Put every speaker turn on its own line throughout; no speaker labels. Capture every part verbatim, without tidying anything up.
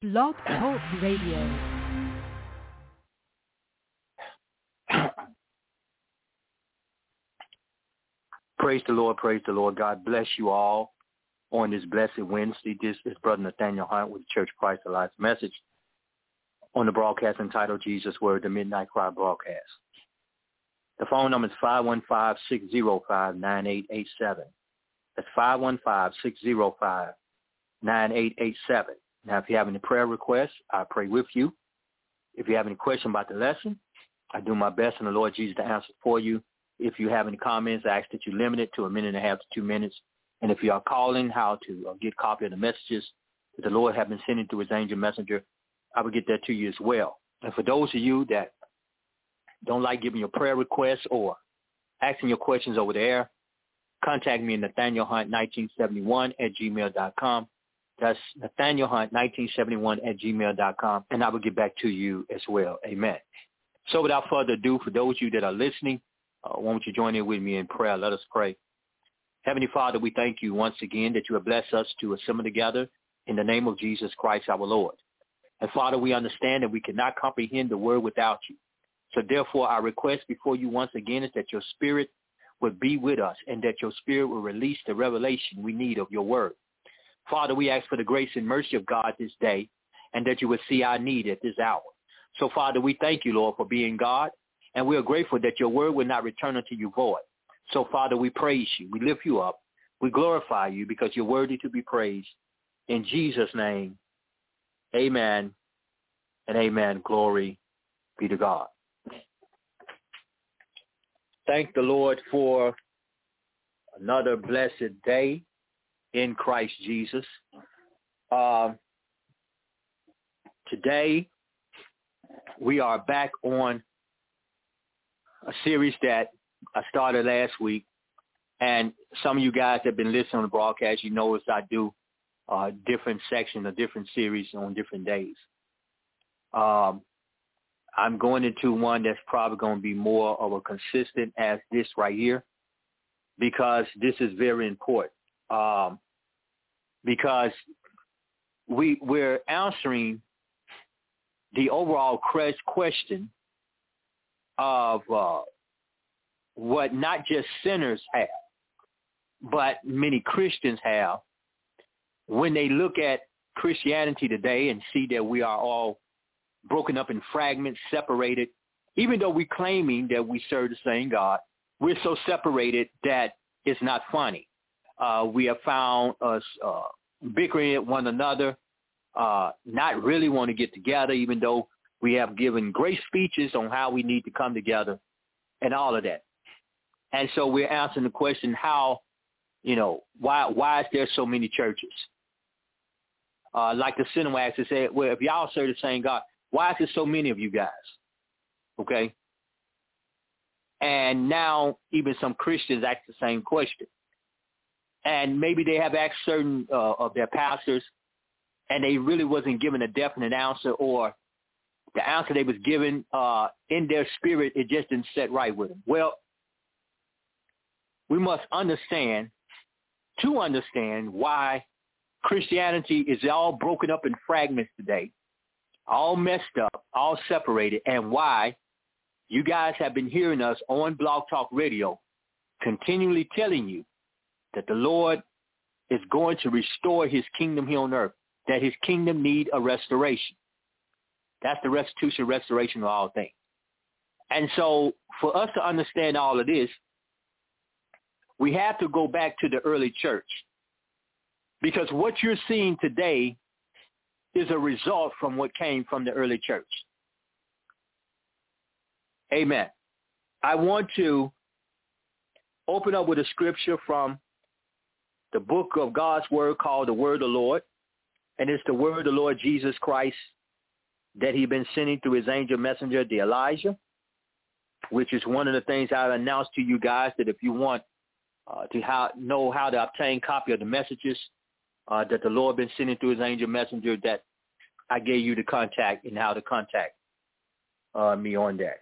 Blog Talk Radio.
Praise the Lord, praise the Lord. God bless you all on this blessed Wednesday. This is Brother Nathaniel Hunt with Church Christ Alive message on the broadcast entitled Jesus Word, the Midnight Cry broadcast. The phone number is five one five, six zero five, nine eight eight seven. That's five one five, six zero five, nine eight eight seven. Now, if you have any prayer requests, I pray with you. If you have any question about the lesson, I do my best in the Lord Jesus to answer for you. If you have any comments, I ask that you limit it to a minute and a half to two minutes. And if you are calling how to uh, get a copy of the messages that the Lord has been sending through his angel messenger, I will get that to you as well. And for those of you that don't like giving your prayer requests or asking your questions over the air, contact me at Nathaniel Hunt nineteen seventy-one at gmail dot com. That's Nathaniel Hunt nineteen seventy-one at gmail dot com, and I will get back to you as well. Amen. So without further ado, for those of you that are listening, uh, won't you join in with me in prayer? Let us pray. Heavenly Father, we thank you once again that you have blessed us to assemble together in the name of Jesus Christ our Lord. And Father, we understand that we cannot comprehend the word without you. So therefore, our request before you once again is that your spirit would be with us and that your spirit will release the revelation we need of your word. Father, we ask for the grace and mercy of God this day and that you would see our need at this hour. So, Father, we thank you, Lord, for being God, and we are grateful that your word will not return unto you void. So, Father, we praise you. We lift you up. We glorify you because you're worthy to be praised. In Jesus' name, amen and amen. Glory be to God. Thank the Lord for another blessed day in Christ Jesus. Uh, today, we are back on a series that I started last week, and some of you guys have been listening on the broadcast. You notice I do uh, different sections or different series on different days. Um, I'm going into one that's probably going to be more of a consistent as this right here, because this is very important. Um, because we, we're answering the overall question of uh, what not just sinners have, but many Christians have when they look at Christianity today and see that we are all broken up in fragments, separated. Even though we're claiming that we serve the same God, we're so separated that it's not funny. Uh, we have found us uh, bickering at one another, uh, not really want to get together, even though we have given great speeches on how we need to come together and all of that. And so we're answering the question, how, you know, why why is there so many churches? Uh, like the sinner asked to say, well, if y'all serve the same God, why is there so many of you guys? Okay. And now even some Christians ask the same question. And maybe they have asked certain uh, of their pastors, and they really wasn't given a definite answer, or the answer they was given uh, in their spirit, it just didn't set right with them. Well, we must understand, to understand why Christianity is all broken up in fragments today, all messed up, all separated, and why you guys have been hearing us on Blog Talk Radio continually telling you that the Lord is going to restore his kingdom here on earth, that his kingdom need a restoration. That's the restitution, restoration of all things. And so for us to understand all of this, we have to go back to the early church, because what you're seeing today is a result from what came from the early church. Amen. I want to open up with a scripture from the book of God's word called the Word of the Lord, and it's the word of the Lord Jesus Christ that he's been sending through his angel messenger, the Elijah, which is one of the things I've announced to you guys, that if you want uh, to how, know how to obtain copy of the messages uh, that the Lord been sending through his angel messenger, that I gave you the contact and how to contact uh, me on that.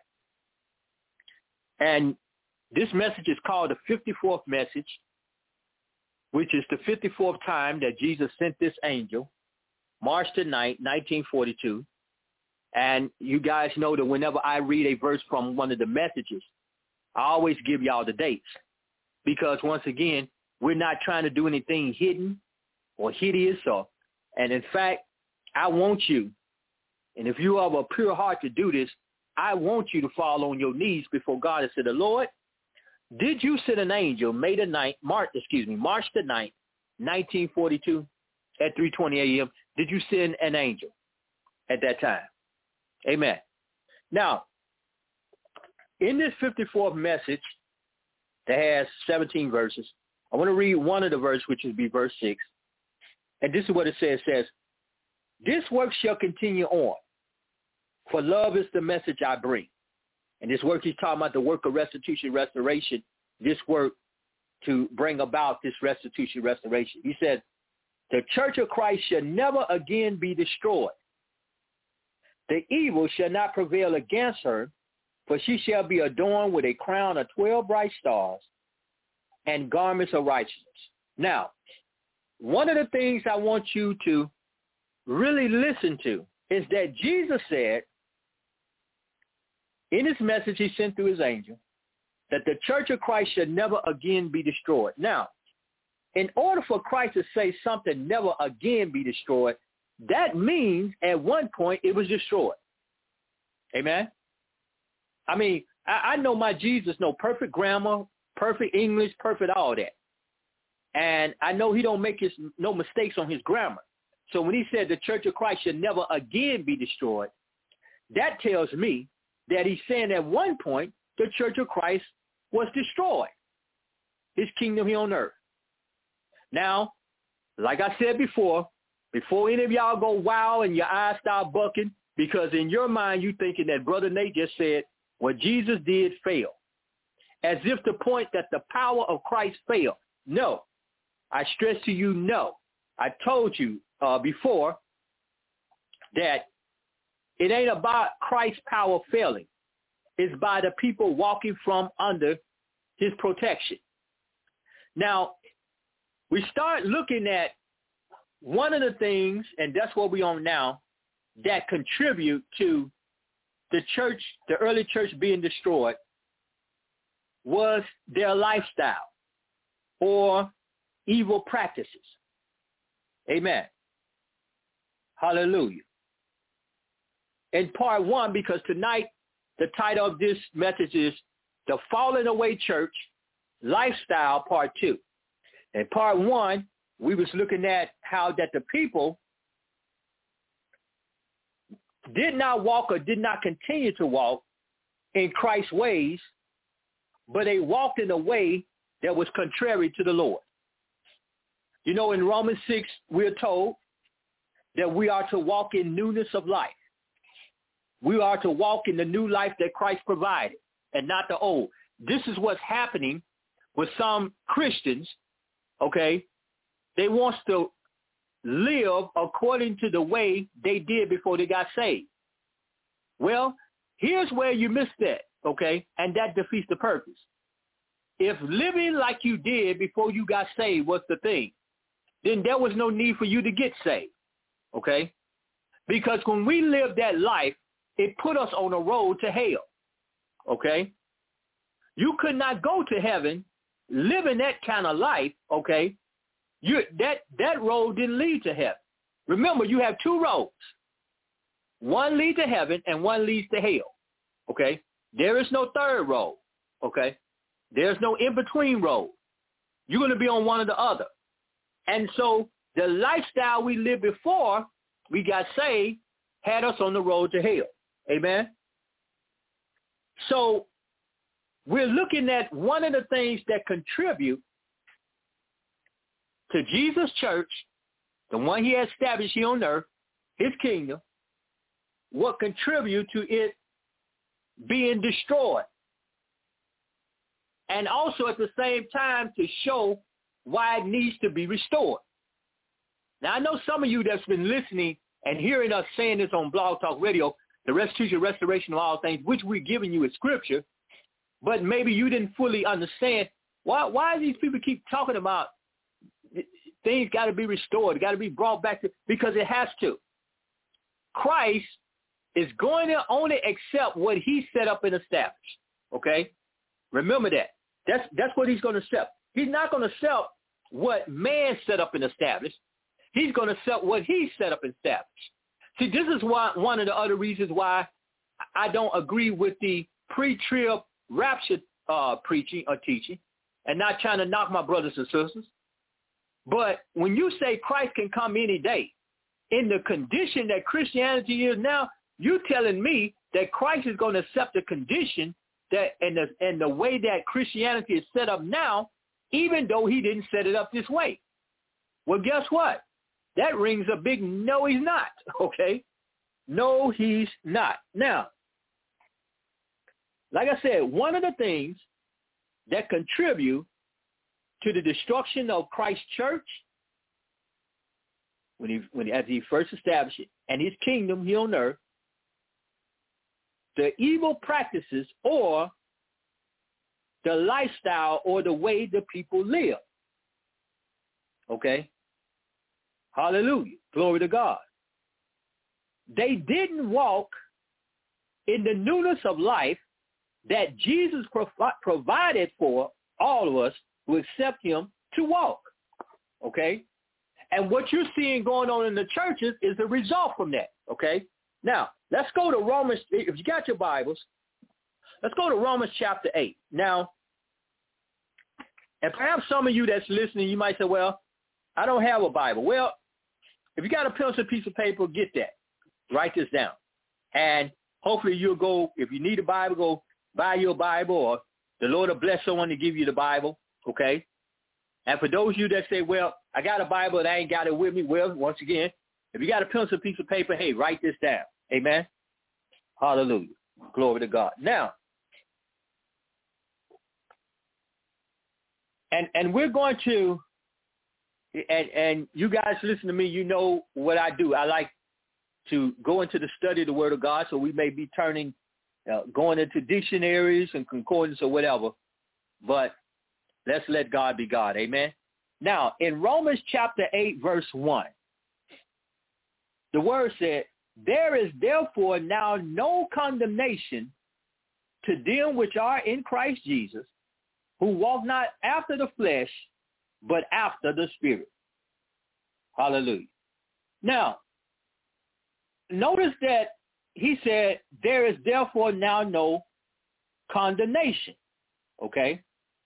And this message is called the fifty-fourth message, which is the fifty-fourth time that Jesus sent this angel March the ninth, nineteen forty-two. And you guys know that whenever I read a verse from one of the messages, I always give y'all the dates. Because once again, we're not trying to do anything hidden or hideous. Or, and in fact, I want you, and if you have a pure heart to do this, I want you to fall on your knees before God and say, the Lord, did you send an angel May the ninth, March, excuse me, March the ninth, nineteen forty-two at three twenty a.m.? Did you send an angel at that time? Amen. Now, in this fifty-fourth message that has seventeen verses, I want to read one of the verses, which would be verse six. And this is what it says. It says, this work shall continue on, for love is the message I bring. And this work, he's talking about the work of restitution, restoration, this work to bring about this restitution, restoration. He said, the church of Christ shall never again be destroyed. The evil shall not prevail against her, for she shall be adorned with a crown of twelve bright stars and garments of righteousness. Now, one of the things I want you to really listen to is that Jesus said in his message he sent through his angel that the church of Christ should never again be destroyed. Now, in order for Christ to say something never again be destroyed, that means at one point it was destroyed. Amen? I mean, I, I know my Jesus know perfect grammar, perfect English, perfect all that. And I know he don't make his no mistakes on his grammar. So when he said the church of Christ should never again be destroyed, that tells me that he's saying at one point the church of Christ was destroyed, his kingdom here on earth. Now, like I said before, before any of y'all go wow and your eyes start bucking, because in your mind you thinking that Brother Nate just said what Jesus did failed, as if to point that the power of Christ failed. No, I stress to you, no. I told you uh, before that it ain't about Christ's power failing. It's by the people walking from under his protection. Now, we start looking at one of the things, and that's what we're on now, that contribute to the church, the early church being destroyed, was their lifestyle or evil practices. Amen. Hallelujah. In part one, because tonight the title of this message is The Falling Away Church, Lifestyle, Part two. In part one, we was looking at how that the people did not walk or did not continue to walk in Christ's ways, but they walked in a way that was contrary to the Lord. You know, in Romans six, we're told that we are to walk in newness of life. We are to walk in the new life that Christ provided and not the old. This is what's happening with some Christians, okay? They want to live according to the way they did before they got saved. Well, here's where you missed that, okay? And that defeats the purpose. If living like you did before you got saved was the thing, then there was no need for you to get saved, okay? Because when we lived that life, it put us on a road to hell, okay? You could not go to heaven living that kind of life, okay? You, that, that road didn't lead to heaven. Remember, you have two roads. One leads to heaven and one leads to hell, okay? There is no third road, okay? There's no in-between road. You're going to be on one or the other. And so the lifestyle we lived before we got saved had us on the road to hell. Amen? So we're looking at one of the things that contribute to Jesus' church, the one he established here on earth, his kingdom, what contribute to it being destroyed. And also at the same time to show why it needs to be restored. Now, I know some of you that's been listening and hearing us saying this on Blog Talk Radio, the restitution, restoration of all things, which we're giving you as scripture, but maybe you didn't fully understand why why these people keep talking about things got to be restored. It got to be brought back to, because it has to. Christ is going to only accept what he set up and established. Okay? Remember that. That's that's what he's going to accept. He's not going to accept what man set up and established. He's going to accept what he set up and established. See, this is why one of the other reasons why I don't agree with the pre-trib rapture uh, preaching or teaching, and not trying to knock my brothers and sisters. But when you say Christ can come any day, in the condition that Christianity is now, you're telling me that Christ is going to accept the condition that and the and the way that Christianity is set up now, even though he didn't set it up this way. Well, guess what? That rings a big no, he's not. Okay? No, he's not. Now, like I said, one of the things that contribute to the destruction of Christ's church, when he, when as he first established it, and his kingdom here on earth, the evil practices or the lifestyle or the way the people live. Okay? Hallelujah. Glory to God. They didn't walk in the newness of life that Jesus provi- provided for all of us who accept him to walk. Okay? And what you're seeing going on in the churches is the result from that. Okay? Now, let's go to Romans. If you got your Bibles, let's go to Romans chapter eight. Now, and perhaps some of you that's listening, you might say, well, I don't have a Bible. Well, if you got a pencil, piece of paper, get that. Write this down. And hopefully you'll go, if you need a Bible, go buy your Bible, or the Lord will bless someone to give you the Bible, okay? And for those of you that say, well, I got a Bible and I ain't got it with me, well, once again, if you got a pencil, piece of paper, hey, write this down. Amen? Hallelujah. Glory to God. Now, and and we're going to, and, and you guys listen to me, you know what I do. I like to go into the study of the Word of God, so we may be turning, uh, going into dictionaries and concordance or whatever, but let's let God be God. Amen? Now, in Romans chapter eight, verse one, the Word said, there is therefore now no condemnation to them which are in Christ Jesus, who walk not after the flesh, but after the Spirit. Hallelujah. Now, notice that he said, there is therefore now no condemnation. Okay?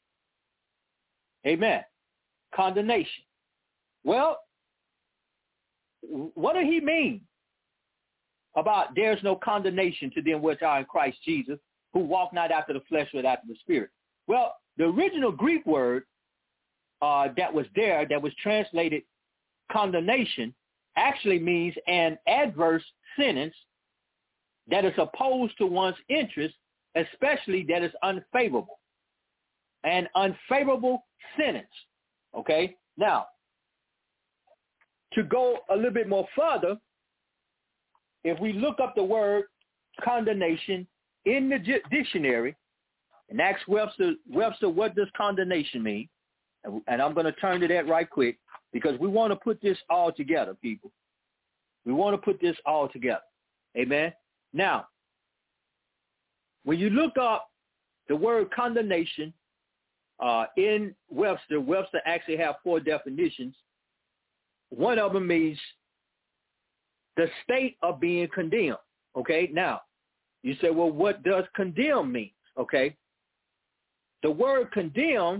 Amen. Condemnation. Well, what did he mean about there's no condemnation to them which are in Christ Jesus, who walk not after the flesh but after the Spirit? Well, the original Greek word uh, that was there, that was translated condemnation, actually means an adverse sentence that is opposed to one's interest, especially that is unfavorable. An unfavorable sentence. Okay? Now, to go a little bit more further, if we look up the word condemnation in the di- dictionary and ask Webster, Webster, what does condemnation mean? And, and I'm going to turn to that right quick, because we want to put this all together, people. We want to put this all together. Amen? Now, when you look up the word condemnation uh, in Webster, Webster actually have four definitions. One of them means the state of being condemned. Okay? Now, you say, well, what does condemn mean? Okay? The word condemn,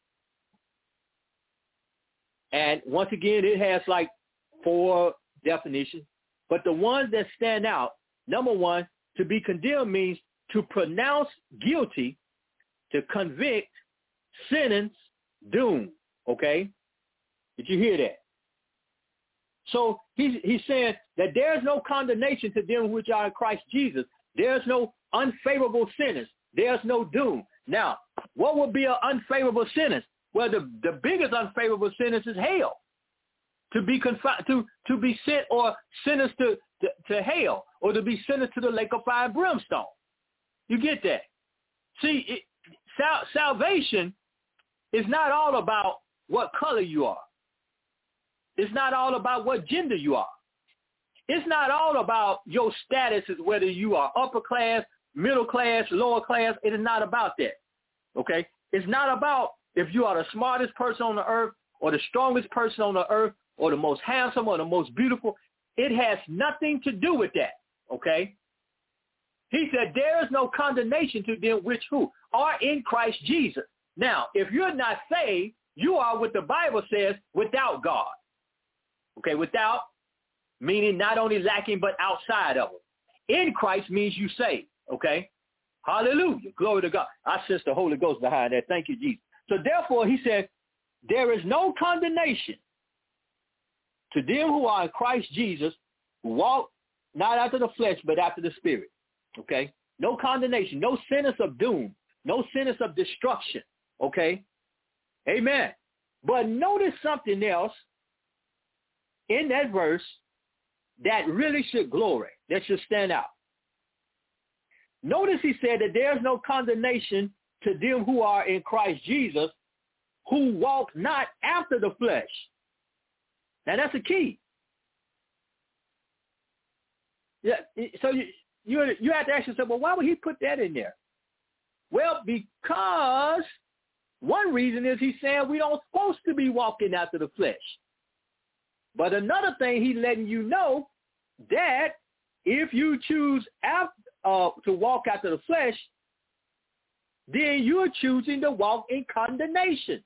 and once again, it has like four definitions, but the ones that stand out, number one, to be condemned means to pronounce guilty, to convict, sentence, doom. Okay? Did you hear that? So he's, he's saying that there's no condemnation to them which are in Christ Jesus. There's no unfavorable sentence. There's no doom. Now, what would be an unfavorable sentence? Well, the, the biggest unfavorable sentence is hell. To be confined, to, to be sent or sentenced to, to, to hell, or to be sentenced to the lake of fire and brimstone. You get that? See, it, sal- salvation is not all about what color you are. It's not all about what gender you are. It's not all about your status, is whether you are upper class, middle class, lower class. It is not about that, okay? It's not about if you are the smartest person on the earth or the strongest person on the earth or the most handsome or the most beautiful. It has nothing to do with that, okay? He said there is no condemnation to them which who are in Christ Jesus. Now, if you're not saved, you are what the Bible says without God, okay? Without, meaning not only lacking but outside of it. In Christ means you saved, okay? Hallelujah. Glory to God. I sense the Holy Ghost behind that. Thank you, Jesus. So therefore, he said, there is no condemnation to them who are in Christ Jesus, who walk not after the flesh, but after the Spirit. Okay? No condemnation, no sentence of doom, no sentence of destruction. Okay? Amen. But notice something else in that verse that really should glory, that should stand out. Notice he said that there's no condemnation to them who are in Christ Jesus, who walk not after the flesh. Now that's the key. Yeah. So you you you have to ask yourself, well, why would he put that in there? Well, because one reason is he's saying we don't supposed to be walking after the flesh. But another thing, he's letting you know that if you choose after, uh, to walk after the flesh, then you're choosing to walk in condemnation.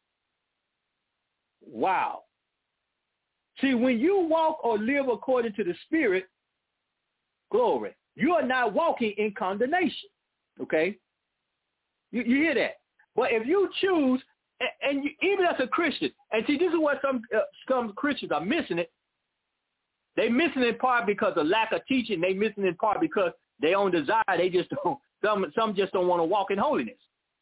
Wow. See, when you walk or live according to the Spirit, glory, you are not walking in condemnation, okay? You, you hear that? But if you choose, and, and you, even as a Christian, and see, this is what some, uh, some Christians are missing it. They missing it in part because of lack of teaching. They missing it in part because their own desire. They just don't, some, some just don't want to walk in holiness.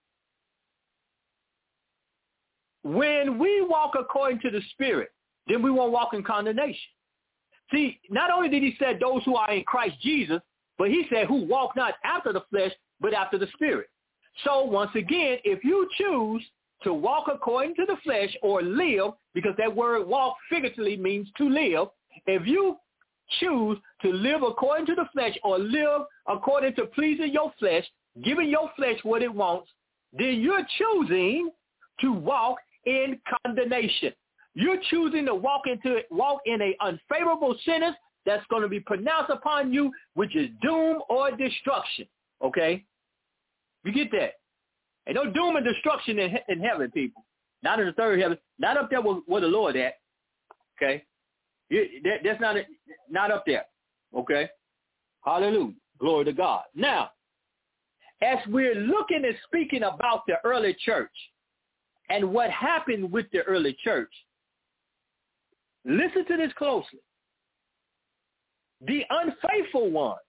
When we walk according to the Spirit, then we won't walk in condemnation. See, not only did he say those who are in Christ Jesus, but he said who walk not after the flesh, but after the Spirit. So once again, if you choose to walk according to the flesh or live, because that word walk figuratively means to live, if you choose to live according to the flesh or live according to pleasing your flesh, giving your flesh what it wants, then you're choosing to walk in condemnation. You're choosing to walk into walk in an unfavorable sentence that's going to be pronounced upon you, which is doom or destruction. Okay? You get that? Ain't no doom and destruction in, in heaven, people. Not in the third heaven. Not up there where, where the Lord at. Okay? You, that, that's not, not up there. Okay? Hallelujah. Glory to God. Now, as we're looking and speaking about the early church and what happened with the early church, listen to this closely. The unfaithful ones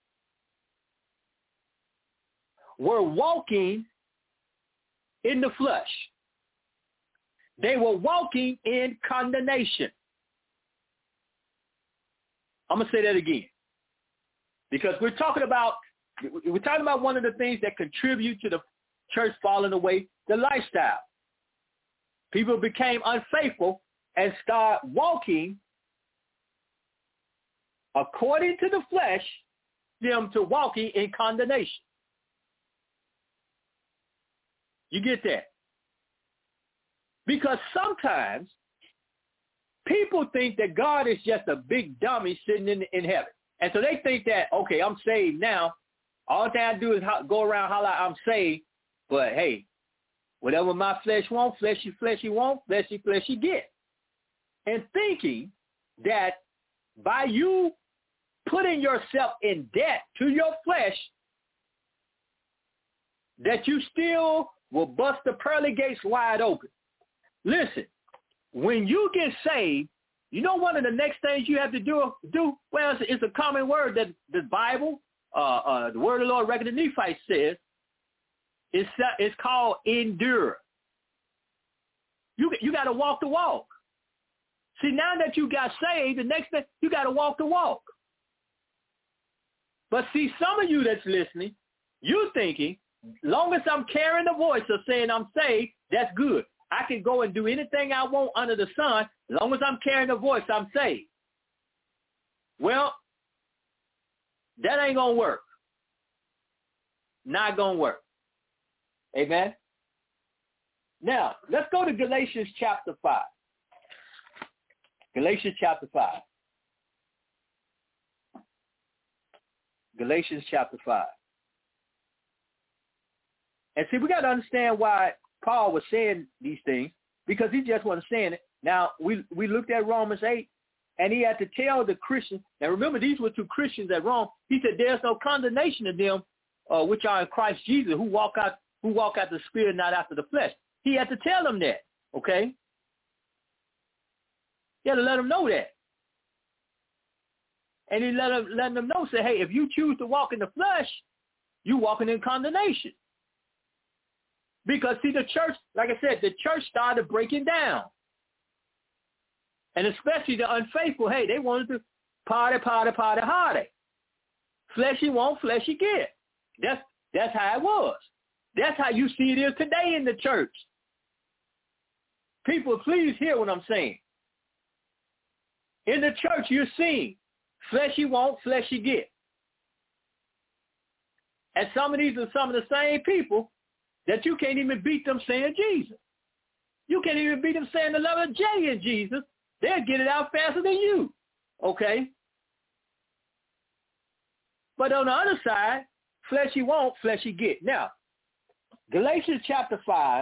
were walking in the flesh. They were walking in condemnation. I'm going to say that again. Because we're talking about, we're talking about one of the things that contribute to the church falling away, the lifestyle. People became unfaithful and start walking according to the flesh, them to walking in condemnation. You get that? Because sometimes people think that God is just a big dummy sitting in, in heaven. And so they think that, okay, I'm saved now. All thing I do is ho- go around holler, I'm saved. But hey, whatever my flesh wants, fleshy, fleshy wants, fleshy, fleshy get. And thinking that by you putting yourself in debt to your flesh, that you still will bust the pearly gates wide open. Listen, when you get saved, you know one of the next things you have to do, do well, it's, it's a common word that the Bible, uh, uh, the word of the Lord, record of Nephi says, it's, uh, it's called endure. You, you got to walk the walk. See, now that you got saved, the next thing, you got to walk the walk. But see, some of you that's listening, you're thinking, long as I'm carrying the voice of saying I'm saved, that's good. I can go and do anything I want under the sun As long as I'm carrying the voice, I'm saved. Well, that ain't going to work. Not going to work. Amen. Now, let's go to Galatians chapter five. Galatians chapter five. Galatians chapter five. And see, we got to understand why Paul was saying these things, because he just wasn't saying it. Now, we we looked at Romans eight, and he had to tell the Christians. Now, remember, these were two Christians at Rome. He said, there's no condemnation of them uh, which are in Christ Jesus, who walk out who walk out the Spirit, not after the flesh. He had to tell them that, okay? He had to let them know that. And he let them, letting them know, say, hey, if you choose to walk in the flesh, you're walking in condemnation. Because, see, the church, like I said, the church started breaking down. And especially the unfaithful, hey, they wanted to party, party, party, hardy. Fleshy want, fleshy get. That's, that's how it was. That's how you see it is today in the church. People, please hear what I'm saying. In the church, you're seeing fleshy want, fleshy get. And some of these are some of the same people that you can't even beat them saying Jesus. You can't even beat them saying the letter J in Jesus. They'll get it out faster than you. Okay? But on the other side, fleshy want, fleshy get. Now, Galatians chapter five.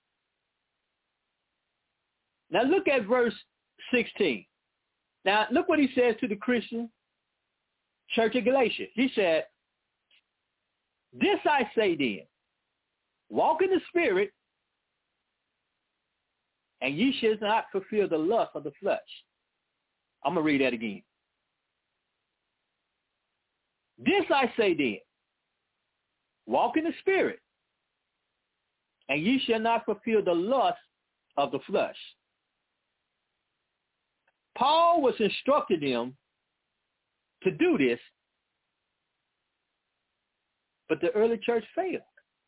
Now look at verse sixteen. Now look what he says to the Christian church of Galatia. He said, this I say then, walk in the Spirit, and ye shall not fulfill the lust of the flesh. I'm going to read that again. This I say then, walk in the Spirit, and ye shall not fulfill the lust of the flesh. Paul was instructing them to do this, but the early church failed.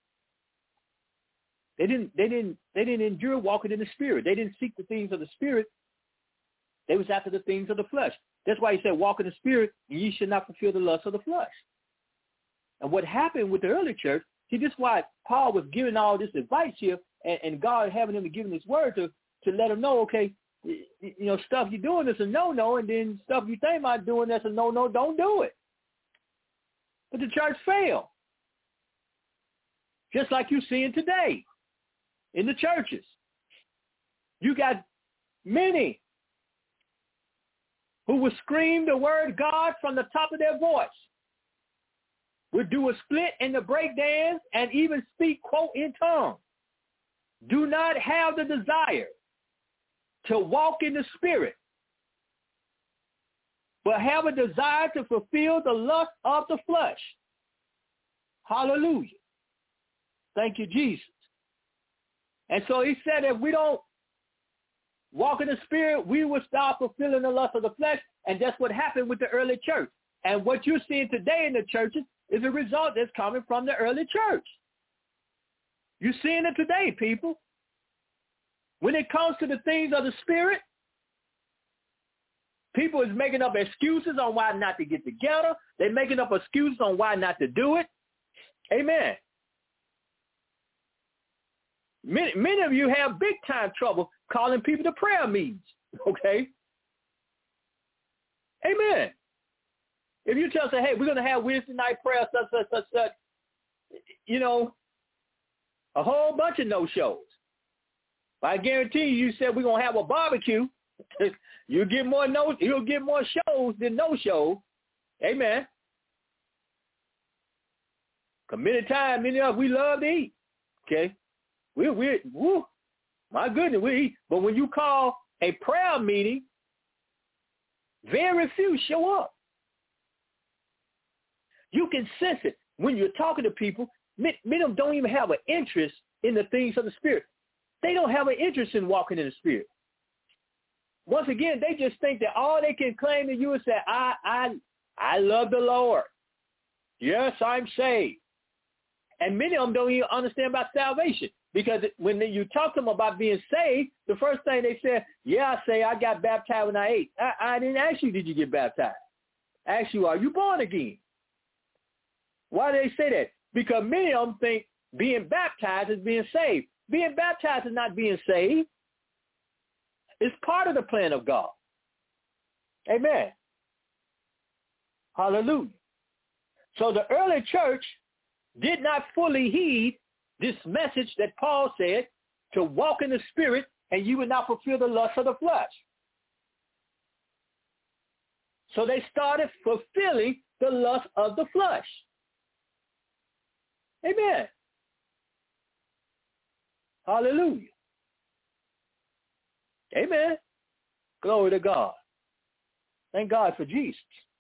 They didn't, they didn't, they didn't endure walking in the Spirit. They didn't seek the things of the Spirit. They was after the things of the flesh. That's why he said, walk in the Spirit, and ye shall not fulfill the lust of the flesh. And what happened with the early church, see, this is why Paul was giving all this advice here, and, and God having him to give him his word to, to let him know, okay, you know, stuff you're doing is a no-no, and then stuff you think about doing that's a no-no, don't do it. But the church failed. Just like you're seeing today in the churches. You got many who will scream the word God from the top of their voice, would do a split in the breakdance, and even speak, quote, in tongues. Do not have the desire to walk in the Spirit, but have a desire to fulfill the lust of the flesh. Hallelujah. Thank you, Jesus. And so he said if we don't walk in the Spirit, we will start fulfilling the lust of the flesh, and that's what happened with the early church. And what you're seeing today in the churches is a result that's coming from the early church. You're seeing it today, people. When it comes to the things of the Spirit, people is making up excuses on why not to get together. They're making up excuses on why not to do it. Amen. Many, many of you have big time trouble calling people to prayer meetings, okay? Amen. If you tell us, hey, we're going to have Wednesday night prayer, such, such, such, such, you know, a whole bunch of no-shows. I guarantee you, you said we're going to have a barbecue, you'll get more no, you'll get more shows than no-shows. Amen. Because many times, many of us, we love to eat, okay? We, we, woo, my goodness, we eat. But when you call a prayer meeting, very few show up. You can sense it when you're talking to people. Many, many of them don't even have an interest in the things of the Spirit. They don't have an interest in walking in the Spirit. Once again, they just think that all they can claim to you is that I, I, I love the Lord. Yes, I'm saved. And many of them don't even understand about salvation. Because when you talk to them about being saved, the first thing they said, yeah, I say I got baptized when I ate. I, I didn't ask you, did you get baptized? I asked you, are you born again? Why do they say that? Because many of them think being baptized is being saved. Being baptized is not being saved. It's part of the plan of God. Amen. Hallelujah. So the early church did not fully heed this message that Paul said to walk in the Spirit and you will not fulfill the lust of the flesh. So they started fulfilling the lust of the flesh. Amen. Hallelujah. Amen. Glory to God. Thank God for Jesus.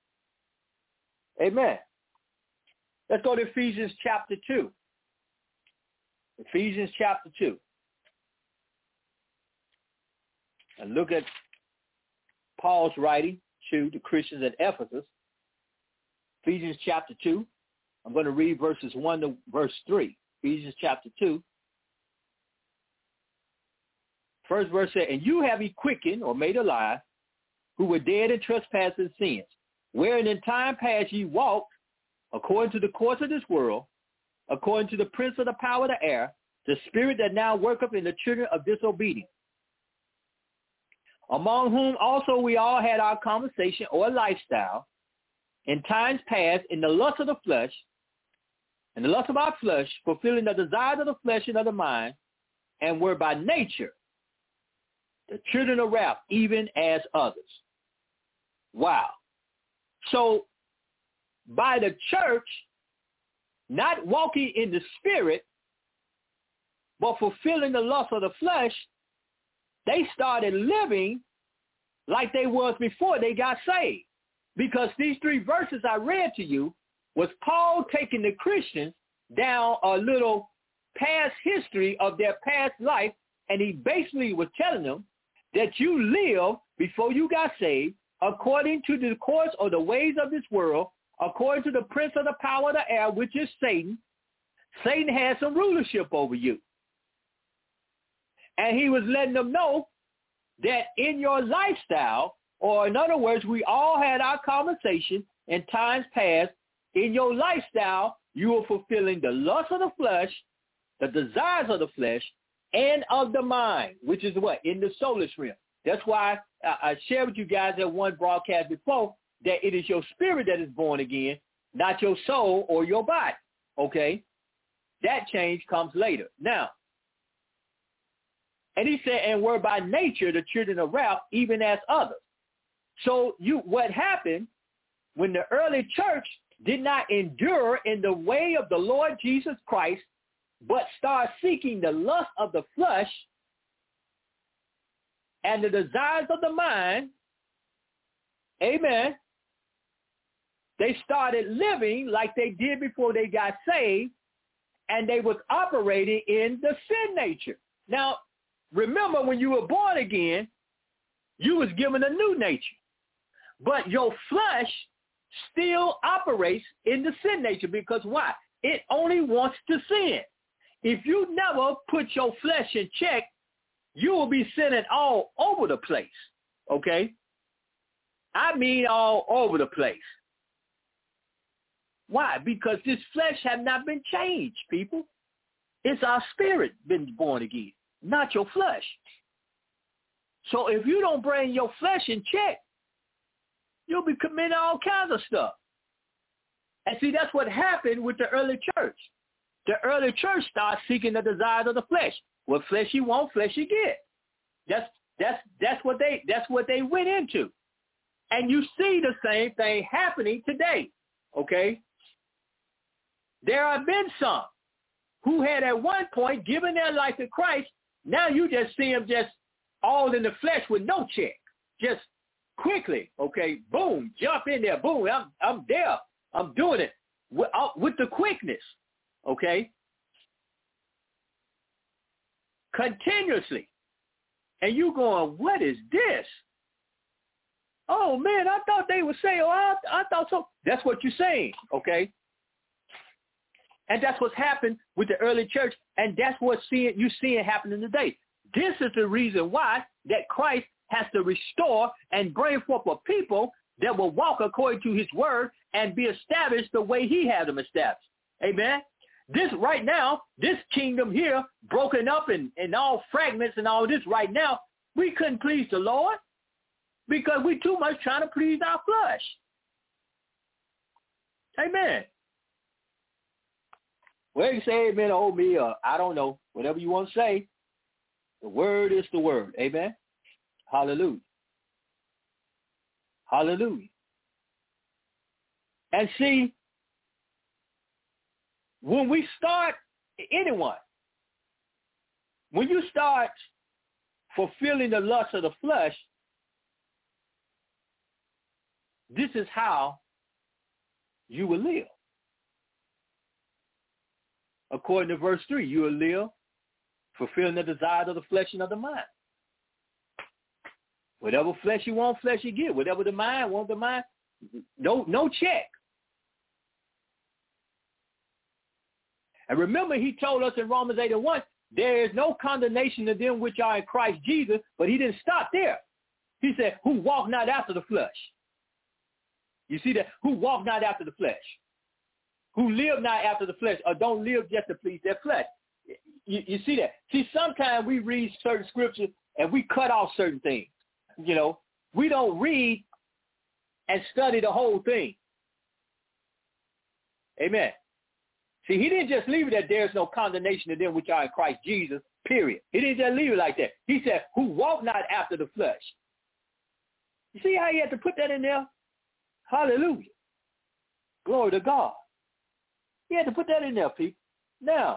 Amen. Let's go to Ephesians chapter two. Ephesians chapter two. And look at Paul's writing to the Christians at Ephesus. Ephesians chapter two. I'm going to read verses one to verse three. Ephesians chapter two. First verse says, and you have he quickened or made alive, who were dead in trespasses and sins, wherein in time past ye walked, according to the course of this world, according to the prince of the power of the air, the spirit that now worketh in the children of disobedience, among whom also we all had our conversation or lifestyle in times past in the lust of the flesh, and the lust of our flesh, fulfilling the desires of the flesh and of the mind, and were by nature the children of wrath, even as others. Wow. So by the church not walking in the Spirit, but fulfilling the lust of the flesh, they started living like they was before they got saved. Because these three verses I read to you was Paul taking the Christians down a little past history of their past life, and he basically was telling them that you live before you got saved according to the course or the ways of this world, according to the prince of the power of the air, which is Satan. Satan has some rulership over you. And he was letting them know that in your lifestyle, or in other words, we all had our conversation in times past, in your lifestyle, you were fulfilling the lust of the flesh, the desires of the flesh, and of the mind, which is what? In the soulless realm. That's why I shared with you guys at one broadcast before that it is your spirit that is born again, not your soul or your body. Okay? That change comes later. Now, and he said, and were by nature the children of wrath, even as others. So you, what happened when the early church did not endure in the way of the Lord Jesus Christ, but start seeking the lust of the flesh and the desires of the mind, amen, they started living like they did before they got saved, and they was operating in the sin nature. Now, remember when you were born again, you was given a new nature. But your flesh still operates in the sin nature because why? It only wants to sin. If you never put your flesh in check, you will be sinning all over the place, okay? I mean all over the place. Why? Because this flesh has not been changed, people. It's our spirit been born again, not your flesh. So if you don't bring your flesh in check, you'll be committing all kinds of stuff. And see, that's what happened with the early church. The early church started seeking the desires of the flesh. What flesh you want, flesh you get. That's that's that's what they that's what they went into. And you see the same thing happening today. Okay? There have been some who had at one point given their life to Christ. Now you just see them just all in the flesh with no check. Just quickly, okay, boom, jump in there, boom, I'm I'm there. I'm doing it with, uh, with the quickness, okay? Continuously. And you going, what is this? Oh, man, I thought they were saying, oh, I, I thought so. That's what you're saying, okay? And that's what's happened with the early church, and that's what seeing, you see it happening today. This is the reason why that Christ has to restore and bring forth a people that will walk according to his word and be established the way he had them established. Amen? This right now, this kingdom here, broken up in, in all fragments and all this right now, we couldn't please the Lord because we too much trying to please our flesh. Amen. Well, you say amen or oh me or I don't know, whatever you want to say. The word is the word. Amen. Hallelujah. Hallelujah. And see, when we start, anyone, when you start fulfilling the lust of the flesh, this is how you will live. According to verse three, you will live fulfilling the desires of the flesh and of the mind. Whatever flesh you want, flesh you get. Whatever the mind wants, the mind. No, no check. And remember, he told us in Romans eight and one, there is no condemnation to them which are in Christ Jesus, but he didn't stop there. He said, who walk not after the flesh. You see that? Who walk not after the flesh. Who live not after the flesh, or don't live just to please their flesh. You, you see that? See, sometimes we read certain scriptures and we cut off certain things. You know, we don't read and study the whole thing. Amen. See, he didn't just leave it that there's no condemnation to them which are in Christ Jesus, period. He didn't just leave it like that. He said, who walk not after the flesh. You see how he had to put that in there? Hallelujah. Glory to God. He had to put that in there, people. Now,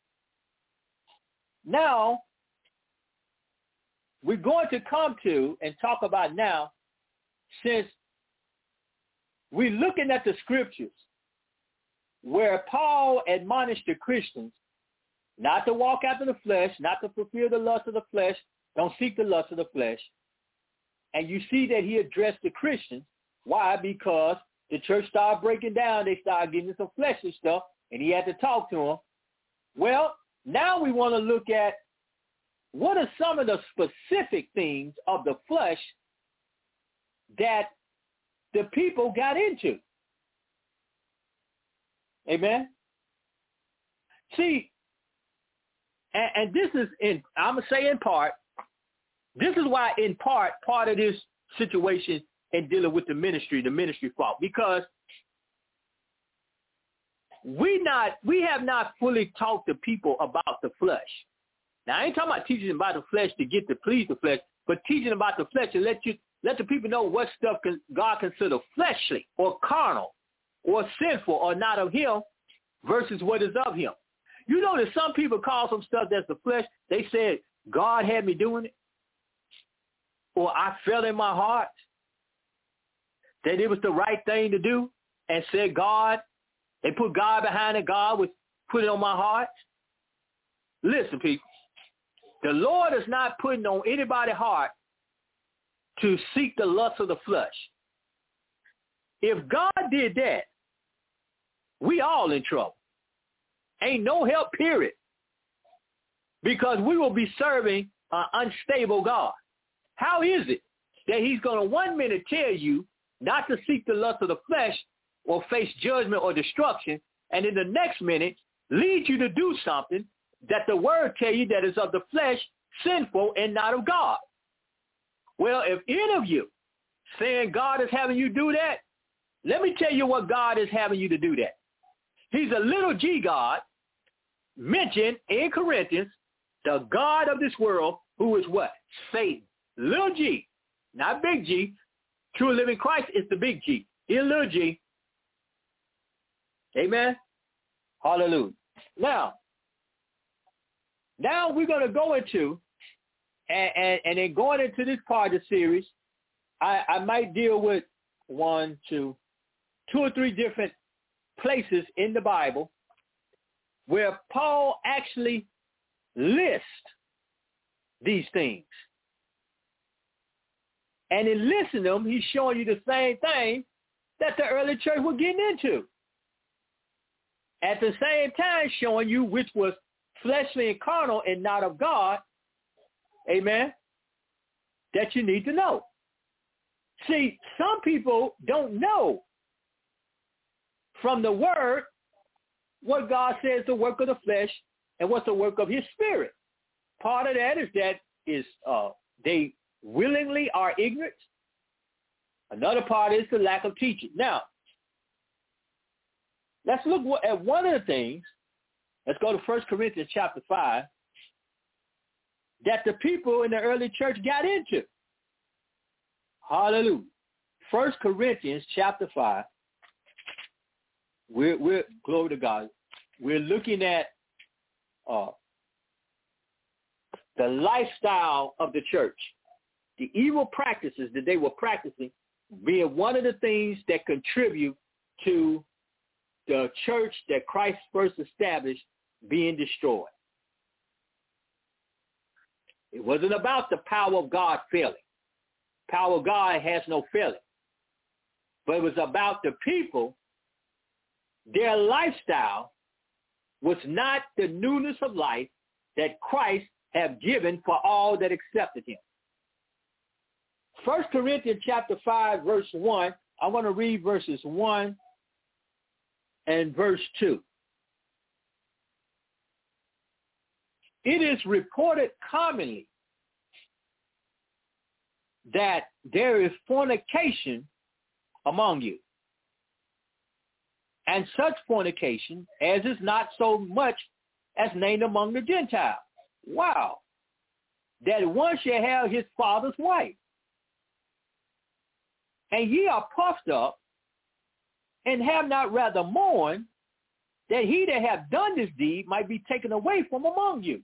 now, we're going to come to and talk about now, since we're looking at the scriptures where Paul admonished the Christians not to walk after the flesh, not to fulfill the lust of the flesh, don't seek the lust of the flesh. And you see that he addressed the Christians. Why? Because the church started breaking down. They started getting some fleshly stuff, and he had to talk to them. Well, now we want to look at what are some of the specific things of the flesh that the people got into. Amen. See, and, and this is in, I'm going to say in part, this is why in part, part of this situation and dealing with the ministry, the ministry fault, because we not, we have not fully talked to people about the flesh. Now, I ain't talking about teaching about the flesh to get to please the flesh, but teaching about the flesh to let you, let the people know what stuff can, God considers fleshly or carnal or sinful or not of him versus what is of him. You know that some people call some stuff that's the flesh. They said, God had me doing it, or I felt in my heart that it was the right thing to do, and said God, they put God behind it. God was put it on my heart. Listen, people, the Lord is not putting on anybody's heart to seek the lust of the flesh. If God did that, we all in trouble. Ain't no help, period. Because we will be serving an unstable God. How is it that he's going to one minute tell you not to seek the lust of the flesh or face judgment or destruction, and in the next minute lead you to do something that the word tell you that is of the flesh, sinful, and not of God? Well, if any of you saying God is having you do that, let me tell you what God is having you to do that. He's a little g God mentioned in Corinthians, the God of this world, who is what? Satan. Little g, not big G. True living Christ is the big G. He's a little g. Amen. Hallelujah. Now, now we're going to go into, and, and, and then going into this part of the series, I, I might deal with one, two, two or three different places in the Bible where Paul actually lists these things. And in listing them, he's showing you the same thing that the early church was getting into. at the same time showing you which was fleshly and carnal and not of God, amen, that you need to know. See, some people don't know from the word what God says the work of the flesh and what's the work of his spirit. Part of that is that is uh, they willingly are ignorant. Another part is the lack of teaching. Now, let's look at one of the things. Let's go to First Corinthians chapter five that the people in the early church got into. Hallelujah. First Corinthians chapter five. We're, we're glory to God. We're looking at uh, the lifestyle of the church, the evil practices that they were practicing, being one of the things that contribute to the church that Christ first established being destroyed. It wasn't about the power of God failing. Power of God has no failing. But it was about the people. Their lifestyle was not the newness of life that Christ had given for all that accepted him. First Corinthians chapter five, verse one, I want to read verses one and verse two. It is reported commonly that there is fornication among you, and such fornication as is not so much as named among the Gentiles. Wow. That one shall have his father's wife. And ye are puffed up, and have not rather mourned, that he that hath done this deed might be taken away from among you.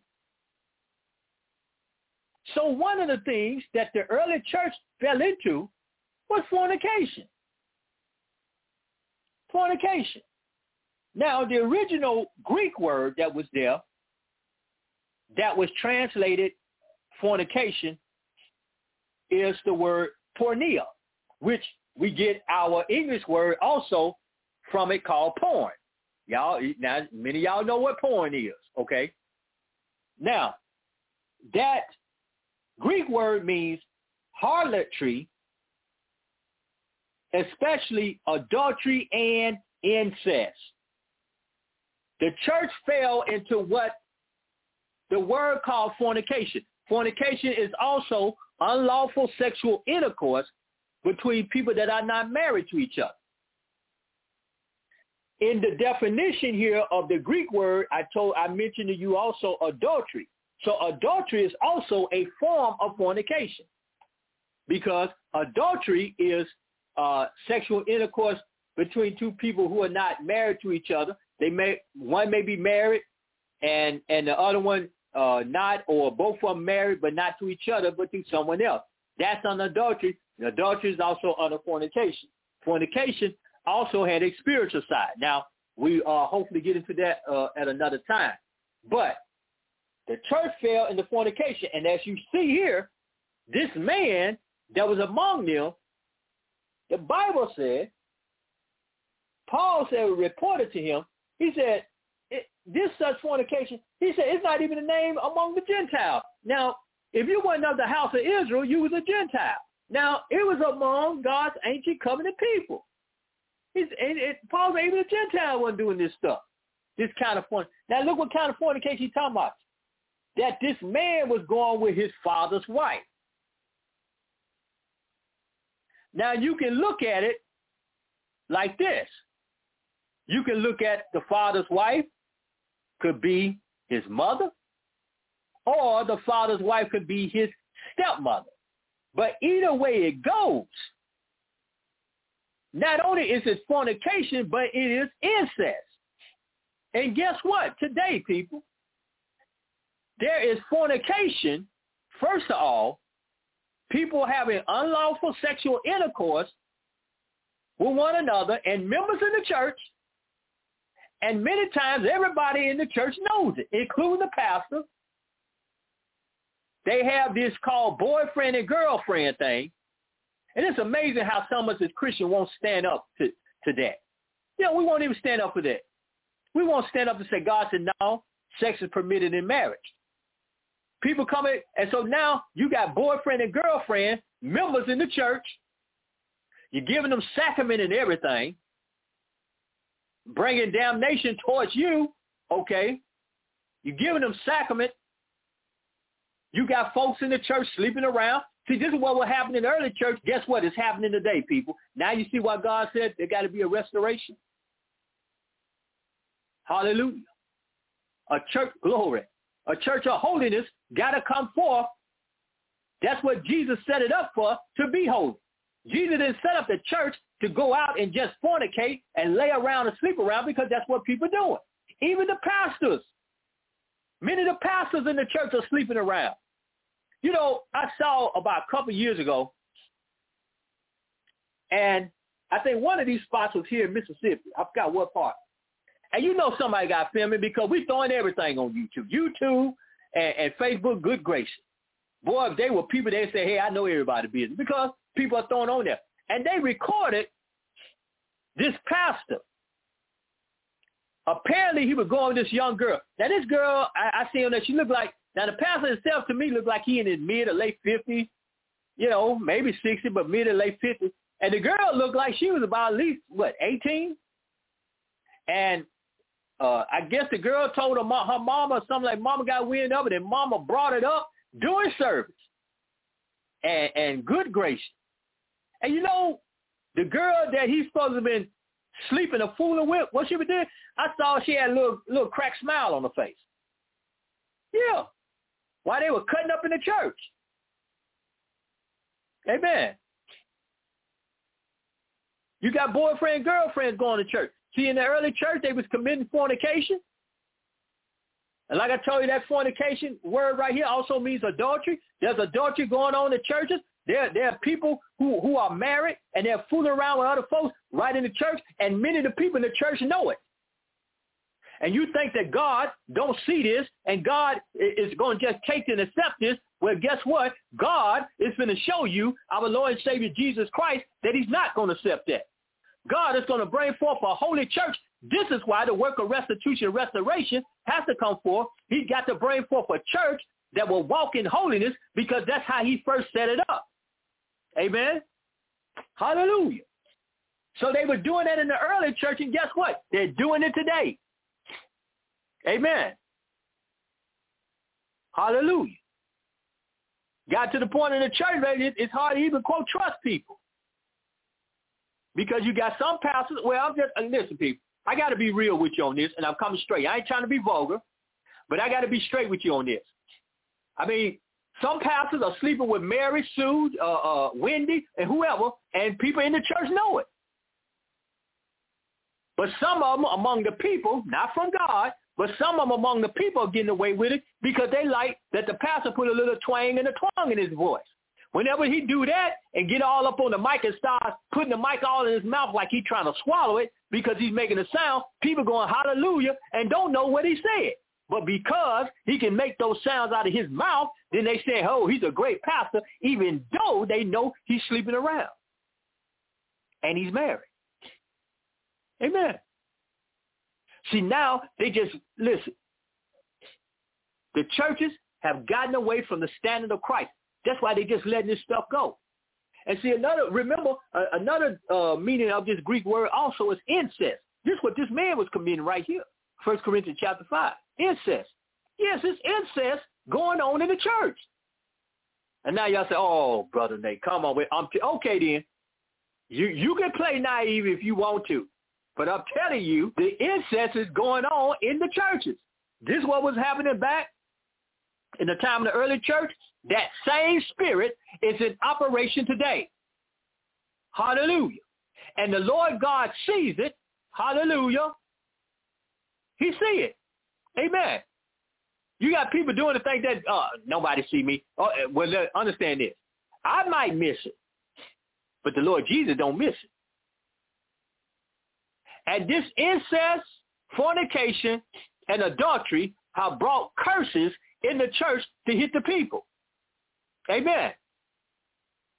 So one of the things that the early church fell into was fornication. Fornication. Now, the original Greek word that was there, that was translated fornication, is the word porneia, which we get our English word also from it called porn. Y'all, now many of y'all know what porn is, okay? Now, that Greek word means harlotry, especially adultery and incest. The church fell into what the word called fornication. Fornication is also unlawful sexual intercourse between people that are not married to each other. In the definition here of the Greek word, I told I mentioned to you also adultery. So adultery is also a form of fornication, because adultery is uh, sexual intercourse between two people who are not married to each other. They may one may be married, and and the other one uh, not, or both of them married but not to each other but to someone else. That's an adultery. And adultery is also under fornication. Fornication also had a spiritual side. Now we uh, hopefully get into that uh, at another time, but the church fell into fornication, and as you see here, this man that was among them, the Bible said, Paul said, reported to him, he said, it, this such fornication, he said, it's not even a name among the Gentiles. Now, if you weren't of the house of Israel, you was a Gentile. Now, it was among God's ancient covenant people. He's, and it, Paul said, even a Gentile wasn't doing this stuff, this kind of fornication. Now, look what kind of fornication he's talking about. That this man was going with his father's wife. Now, you can look at it like this. You can look at the father's wife, could be his mother, or the father's wife could be his stepmother. But either way it goes, not only is it fornication, but it is incest. And guess what? Today, people, there is fornication, first of all, people having unlawful sexual intercourse with one another and members in the church, and many times everybody in the church knows it, including the pastor. They have this called boyfriend and girlfriend thing, and it's amazing how some of us as Christians won't stand up to, to that. You know, we won't even stand up for that. We won't stand up and say, God said, no, sex is permitted in marriage. People come in, and so now you got boyfriend and girlfriend, members in the church. You're giving them sacrament and everything, bringing damnation towards you, okay? You're giving them sacrament. You got folks in the church sleeping around. See, this is what will happen in the early church. Guess what? It's happening today, people. Now you see why God said there got to be a restoration. Hallelujah. A church, glory. A church of holiness got to come forth. That's what Jesus set it up for, to be holy. Jesus didn't set up the church to go out and just fornicate and lay around and sleep around, because that's what people are doing. Even the pastors. Many of the pastors in the church are sleeping around. You know, I saw about a couple of years ago, and I think one of these spots was here in Mississippi. I forgot what part. And you know somebody got filming, because we throwing everything on YouTube. YouTube and, and Facebook, good gracious. Boy, if they were people, they'd say, hey, I know everybody's business, because people are throwing on there. And they recorded this pastor. Apparently, he was going with this young girl. Now, this girl, I, I see her that she looked like, now the pastor himself to me looked like he in his mid or late fifties, you know, maybe sixty, but mid or late fifties. And the girl looked like she was about at least, what, eighteen? And uh, I guess the girl told her, mo- her mama or something like, mama got wind of it, and mama brought it up during service. And, and good gracious. And you know, the girl that he's supposed to have been sleeping or fooling with, what she was doing, I saw she had a little, little cracked smile on her face. Yeah. While they were cutting up in the church. Amen. You got boyfriend, girlfriends going to church. See, in the early church, they was committing fornication. And like I told you, that fornication word right here also means adultery. There's adultery going on in churches. There, there are people who, who are married, and they're fooling around with other folks right in the church, and many of the people in the church know it. And you think that God don't see this, and God is going to just take and accept this. Well, guess what? God is going to show you, our Lord and Savior Jesus Christ, that he's not going to accept that. God is going to bring forth a holy church. This is why the work of restitution and restoration has to come forth. He's got to bring forth a church that will walk in holiness, because that's how he first set it up. Amen? Hallelujah. So they were doing that in the early church, and guess what? They're doing it today. Amen. Hallelujah. Got to the point in the church, it's hard to even quote trust people. Because you got some pastors, well, I'm just, listen, people, I got to be real with you on this, and I'm coming straight. I ain't trying to be vulgar, but I got to be straight with you on this. I mean, some pastors are sleeping with Mary, Sue, uh, uh, Wendy, and whoever, and people in the church know it. But some of them among the people, not from God, but some of them among the people are getting away with it because they like that the pastor put a little twang and a twang in his voice. Whenever he do that and get all up on the mic and start putting the mic all in his mouth like he's trying to swallow it because he's making a sound, people going hallelujah and don't know what he said. But because he can make those sounds out of his mouth, then they say, oh, he's a great pastor, even though they know he's sleeping around. And he's married. Amen. See, now they just, listen, the churches have gotten away from the standard of Christ. That's why they just letting this stuff go. And see, another, remember, uh, another uh, meaning of this Greek word also is incest. This is what this man was committing right here. First Corinthians chapter five. Incest. Yes, it's incest going on in the church. And now y'all say, oh, Brother Nate, come on. Wait, I'm t- okay, then. You, you can play naive if you want to. But I'm telling you, the incest is going on in the churches. This is what was happening back in the time of the early church. That same spirit is in operation today. Hallelujah. And the Lord God sees it. Hallelujah. He see it. Amen. You got people doing the thing that uh, nobody see me. Oh, well, understand this. I might miss it, but the Lord Jesus don't miss it. And this incest, fornication, and adultery have brought curses in the church to hit the people. Amen.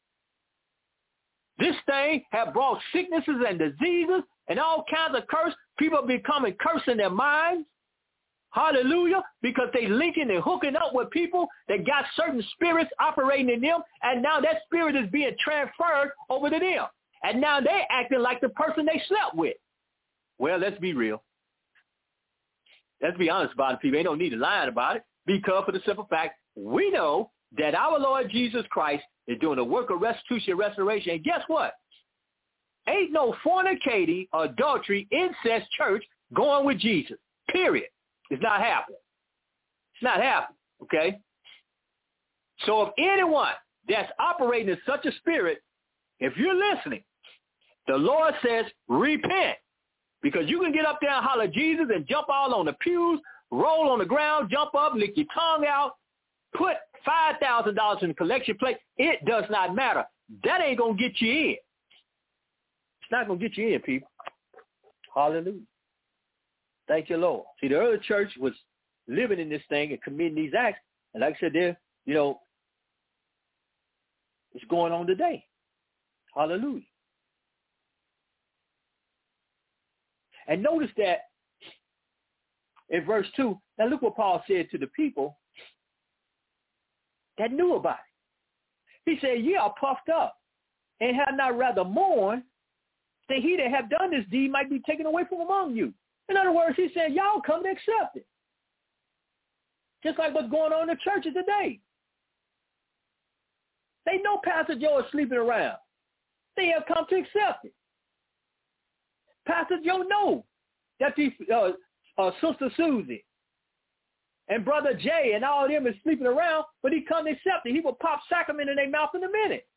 This thing have brought sicknesses and diseases and all kinds of curse People are becoming cursed in their minds. Hallelujah. Because they linking and hooking up with people that got certain spirits operating in them. And now that spirit is being transferred over to them. And now they're acting like the person they slept with. Well, let's be real. Let's be honest about it, people. They don't need to lie about it. Because for the simple fact, we know that our Lord Jesus Christ is doing a work of restitution and restoration. And guess what? Ain't no fornicating, adultery, incest church going with Jesus. Period. It's not happening. It's not happening, okay? So if anyone that's operating in such a spirit, if you're listening, the Lord says repent. Because you can get up there and holler Jesus and jump all on the pews, roll on the ground, jump up, lick your tongue out, put five thousand dollars in the collection plate. It does not matter. That ain't going to get you in. It's not going to get you in, people. Hallelujah. Thank you, Lord. See, the early church was living in this thing and committing these acts. And like I said, there, you know, it's going on today. Hallelujah. And notice that in verse two, now look what Paul said to the people that knew about it. He said, ye are puffed up and have not rather mourned that he that have done this deed might be taken away from among you. In other words, he said, y'all come to accept it. Just like what's going on in the churches today. They know Pastor Joe is sleeping around. They have come to accept it. Pastor Joe know that the uh, uh, Sister Susie and Brother Jay and all of them is sleeping around, but he come to accept it. He will pop sacrament in their mouth in a minute.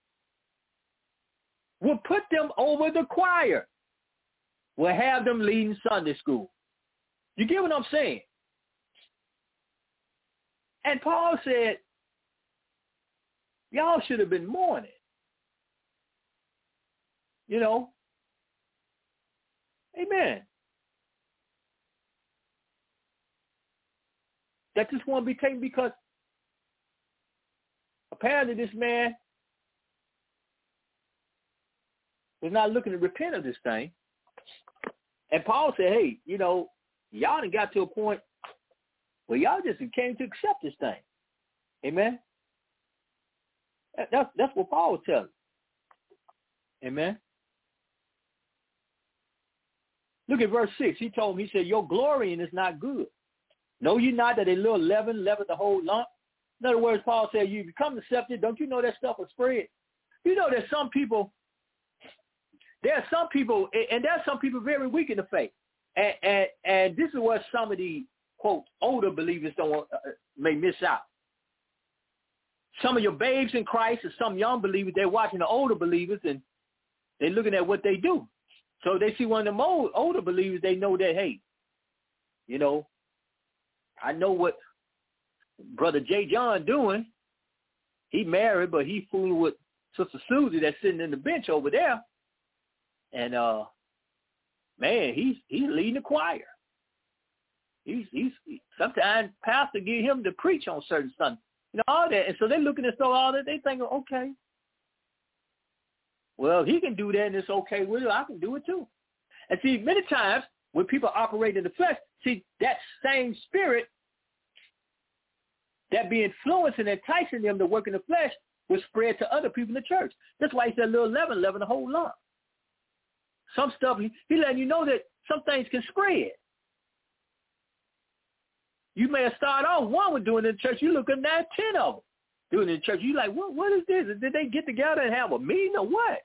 We'll put them over the choir. We'll have them leading Sunday school. You get what I'm saying? And Paul said, y'all should have been mourning. You know? Amen. That just won't be taken because apparently this man was not looking to repent of this thing. And Paul said, hey, you know, y'all done got to a point where y'all just came to accept this thing. Amen. That's, that's what Paul was telling. Amen. Look at verse six. He told him, he said, your glorying is not good. Know you not that a little leaven leaveneth the whole lump? In other words, Paul said, you become accepted. Don't you know that stuff will spread? You know there's some people, there are some people, and there are some people very weak in the faith. And, and, and this is where some of the, quote, older believers don't uh, may miss out. Some of your babes in Christ and some young believers, they're watching the older believers and they're looking at what they do. So they see one of them old, older believers, they know that, hey, you know, I know what Brother J. John doing. He married, but he fooling with Sister Susie that's sitting in the bench over there. And, uh, man, he's he's leading the choir. He's, he's sometimes pastor get him to preach on certain Sundays. You know, all that. And so they're looking at so all that. They think, okay, well, he can do that and it's okay with it. I can do it too. And see, many times when people operate in the flesh, see, that same spirit that be influencing and enticing them to work in the flesh will spread to other people in the church. That's why he said little leaven, leaven the whole lump. Some stuff, he, he letting you know that some things can spread. You may have started off one with doing it in the church. You look at nine, ten of them doing it in the church. You like, what? What is this? Did they get together and have a meeting or what?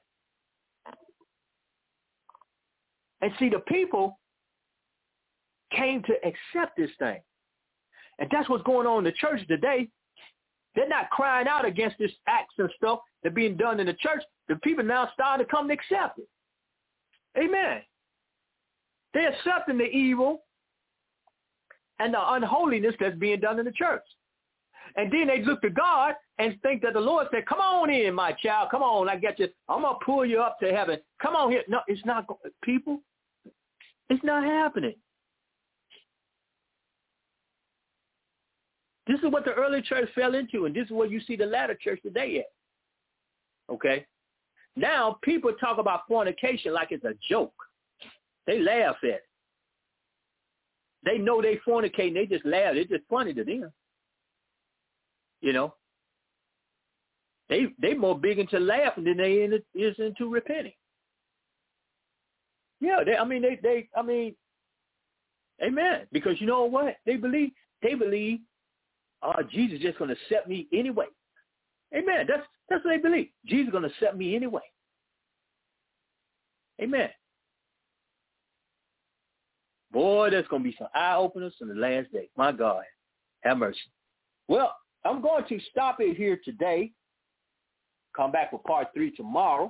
And see, the people came to accept this thing. And that's what's going on in the church today. They're not crying out against this acts and stuff that are being done in the church. The people now starting to come to accept it. Amen. They're accepting the evil and the unholiness that's being done in the church. And then they look to God and think that the Lord said, come on in, my child. Come on, I get you. I'm going to pull you up to heaven. Come on here. No, it's not, people. It's not happening. This is what the early church fell into, and this is what you see the latter church today at. Okay? Now, people talk about fornication like it's a joke. They laugh at it. They know they fornicating. They just laugh. It's just funny to them. You know, they they more big into laughing than they in, is into repenting. Yeah, they, I mean they they I mean, amen. Because you know what? They believe they believe, uh, Jesus is just going to accept me anyway. Amen. That's that's what they believe. Jesus is going to accept me anyway. Amen. Boy, there's going to be some eye openers in the last day. My God, have mercy. Well, I'm going to stop it here today. Come back with part three tomorrow.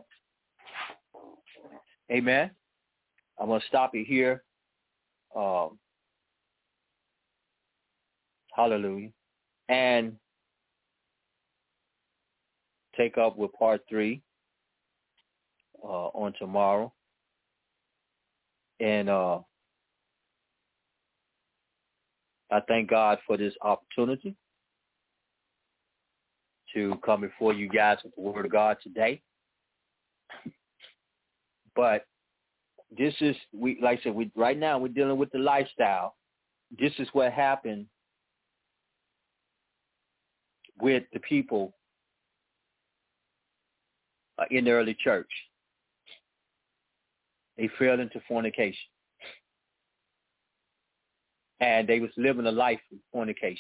Amen. I'm going to stop it here. Um, hallelujah. And take up with part three uh, on tomorrow. And uh, I thank God for this opportunity to come before you guys with the Word of God today. But this is, we like I said, we right now we're dealing with the lifestyle. This is what happened with the people uh, in the early church. They fell into fornication. And they was living a life of fornication.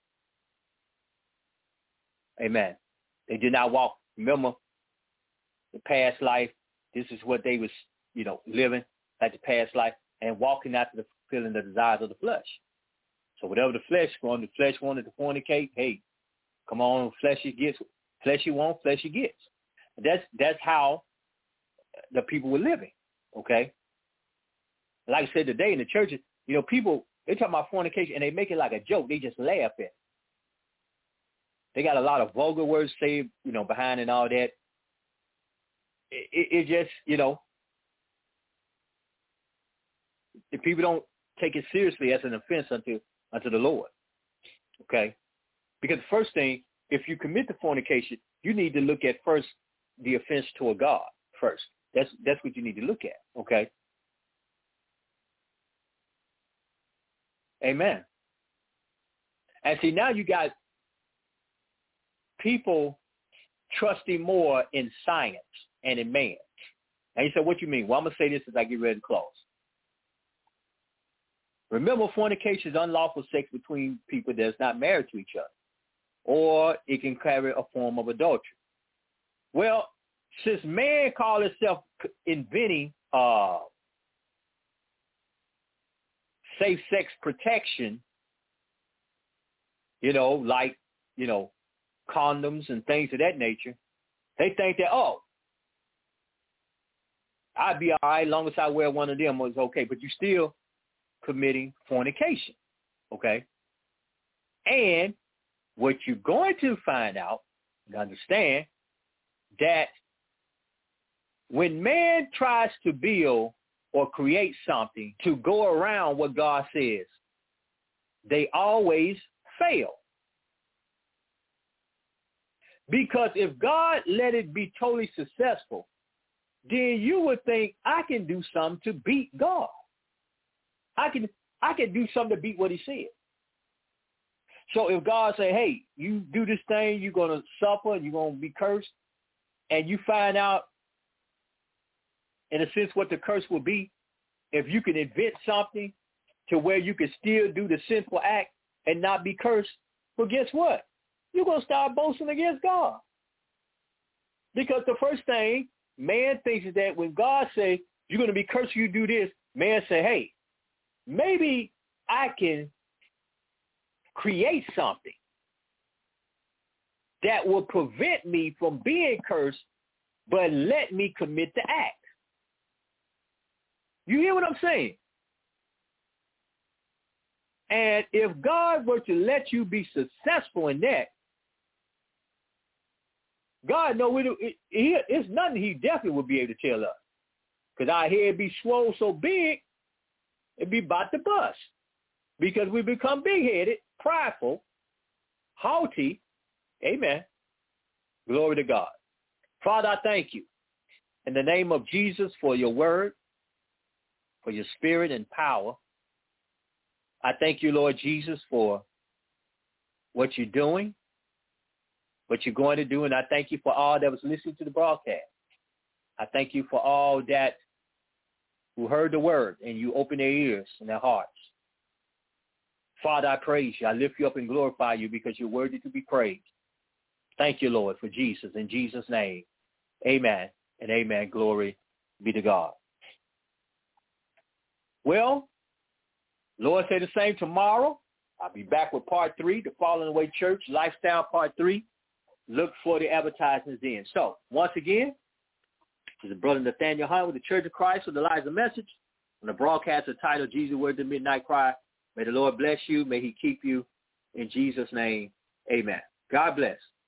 Amen. They did not walk. Remember, the past life, this is what they was, you know, living like the past life and walking after the fulfilling the desires of the flesh. So whatever the flesh wanted, the flesh wanted to fornicate, hey, come on, fleshy gets, fleshy wants, fleshy gets. That's that's how the people were living, okay? Like I said today in the churches, you know, people, they talk about fornication and they make it like a joke. They just laugh at it. They got a lot of vulgar words saved, you know, behind and all that. It, it, it just, you know, the people don't take it seriously as an offense unto unto the Lord. Okay? Because the first thing, if you commit the fornication, you need to look at first the offense toward God first. That's that's what you need to look at. Okay? Amen. And see, now you got people trusting more in science and in man. And you say, what you mean? Well, I'm going to say this as I get ready to close. Remember, fornication is unlawful sex between people that's not married to each other. Or it can carry a form of adultery. Well, since man called itself inventing uh, safe sex protection, you know, like, you know, condoms and things of that nature, they think that, oh, I'd be all right as long as I wear one of them was okay, but you still committing fornication, okay? And what you're going to find out and understand that when man tries to build or create something to go around what God says, they always fail. Because if God let it be totally successful, then you would think I can do something to beat God. I can I can do something to beat what he said. So if God say, hey, you do this thing, you're going to suffer, you're going to be cursed, and you find out, in a sense, what the curse will be, if you can invent something to where you can still do the sinful act and not be cursed, well, guess what? You're going to start boasting against God. Because the first thing man thinks is that when God says, you're going to be cursed if you do this, man say, hey, maybe I can create something that will prevent me from being cursed, but let me commit the act. You hear what I'm saying? And if God were to let you be successful in that, God knows it, it, it, it's nothing he definitely would be able to tell us. Because our head be swole so big, it'd be about to bust. Because we become big-headed, prideful, haughty. Amen. Glory to God. Father, I thank you in the name of Jesus for your word, for your spirit and power. I thank you, Lord Jesus, for what you're doing, what you're going to do, and I thank you for all that was listening to the broadcast. I thank you for all that who heard the word and you opened their ears and their hearts. Father, I praise you. I lift you up and glorify you because you're worthy to be praised. Thank you, Lord, for Jesus. In Jesus' name, amen and amen. Glory be to God. Well, Lord say the same tomorrow. I'll be back with part three, the Falling Away Church Lifestyle part three. Look for the advertisements in. So, once again, this is Brother Nathaniel Hunt with the Church of Christ with the Elijah Message on the broadcast entitled Jesus Word the Midnight Cry. May the Lord bless you. May he keep you. In Jesus' name, amen. God bless.